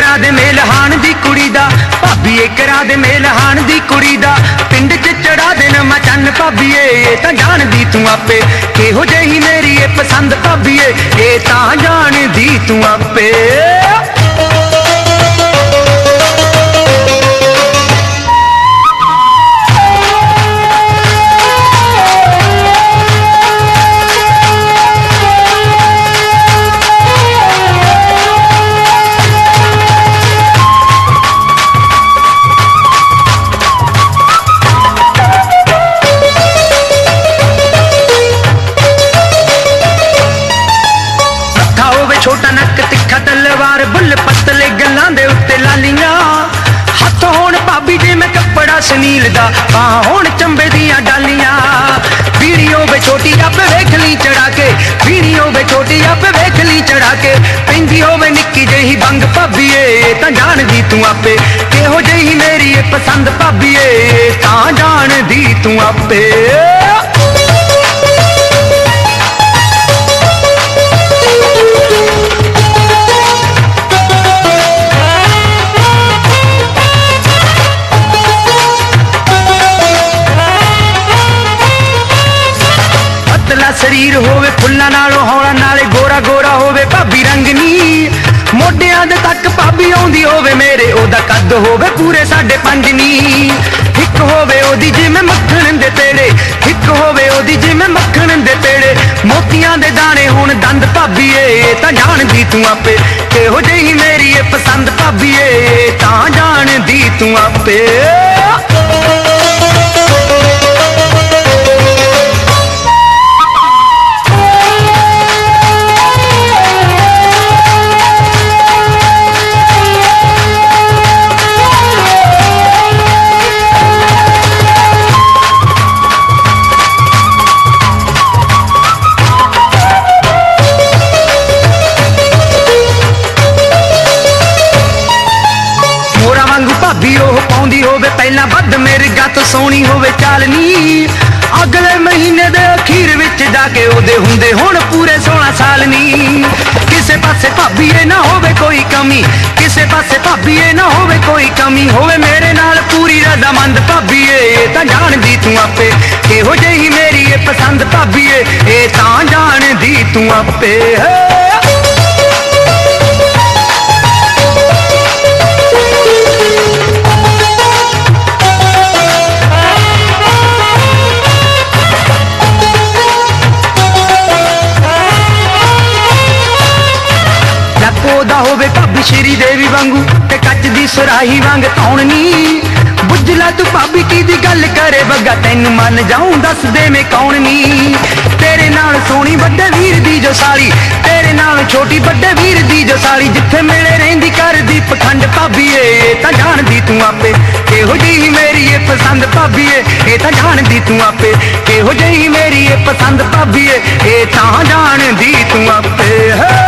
करा दे मेल हाण दी कुड़ी दा, भाबीए करा दे मेल हाण दी कुड़ी दा। पिंड च चढ़ा दे न मैं चन्न भाबीए, ये तां जानदी तू आपे किहो जेही मेरी ए पसंद भाबीए, ये तां जानदी तू आपे। छोटा नक तिखा तलवार बुल पतले गल्लां दे उत्ते लालियां, हथ होण भाभी जिवें कपड़ा सनील दा, बाह होण चंबे दियां डालियां। बीड़ी होवे छोटी आपे वेख ली चढ़ा के, बीड़ी होवे छोटी आपे वेख ली चढ़ा के। पैंदी होवे निक्की जेही बंग भाभीए, तां जानदी तू आपे किहो जेही मेरी ए पसंद भाभीए, तां जानदी तू आपे। शरीर होवे फुल्लां नालों हौला, नाले गोरा गोरा होवे भाभी रंगनी। मोढियां दे तक भाभी आउंदी होवे मेरे, ओदा कद होवे पूरे 5.5 नी। हिक होवे ओदी जिवें मक्खण दे पेड़े, हिक होवे ओदी जिवें मक्खण दे पेड़े। मोतियां दे दाने होण दंद भाभीए, तां जानदी तू आपे किहो जेही मेरी ए पसंद भाभीए, तां जानदी तू आपे। भाभी ओह पाउंदी होवे पहला बद मिर्गा तो सोहनी होवे चालनी। अगले महीने दे अखीर विच जाके ओदे हुंदे हुण पूरे 16 साल नी। किसे पासे भाभीए ना होवे कोई कमी, किसे पासे भाभीए ना होवे कोई कमी। होवे मेरे नाल पूरी रजामंद भाभीए, तां जानदी तू आपे किहो जेही मेरी ए पसंद भाभीए, ए तां जानदी तू आपे। ओदा होवे भाभी श्री देवी वांगू ते कच दी सुराही वांग तौणनी। बुझला तू भाभी की दी गल करे बग्गा, तैनू मन जाऊं दस दे मैं कौन नी। तेरे नाल सोहनी बड़े वीर दी जो साली, तेरे नाल छोटी बड़े वीर दी जो साली। जिथे मिले रहिंदी करदी पखंड भाभीए, तां जानदी तू आपे किहो जेही मेरी ए पसंद भाभीए, ए तां जानदी तू आपे किहो जेही मेरी ए पसंद भाभीए, ए तां जानदी तू आपे।